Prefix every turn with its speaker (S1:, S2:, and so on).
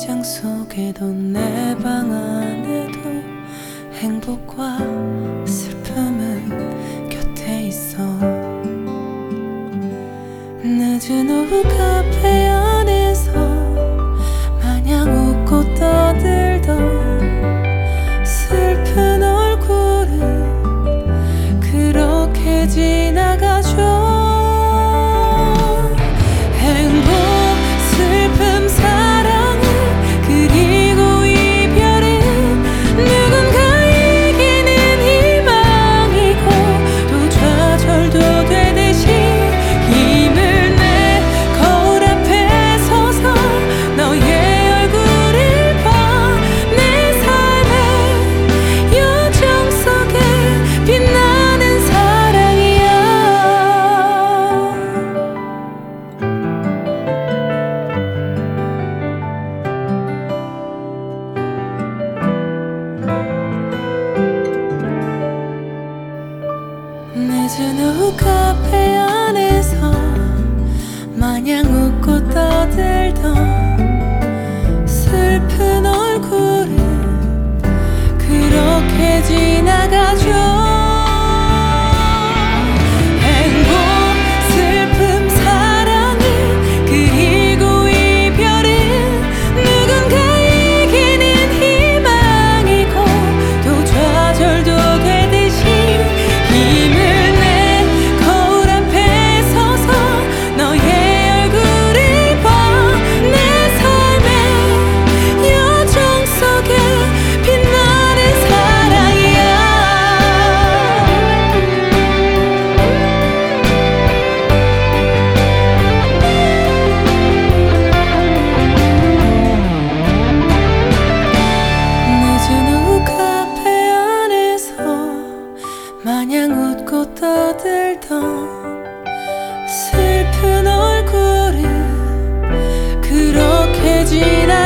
S1: 시장 속에도 내 방 안에도 행복과 슬픔은 곁에 있어. 늦은 오후 카페 안에서 마냥 웃고 떠들던 슬픈 얼굴은 그렇게 지나가죠. 늦은 오후 카페 안에서 마냥 웃고 떠들던 슬픈 얼굴은 그렇게 지나가죠. 마냥 웃고 떠들던 슬픈 얼굴은 그렇게 지나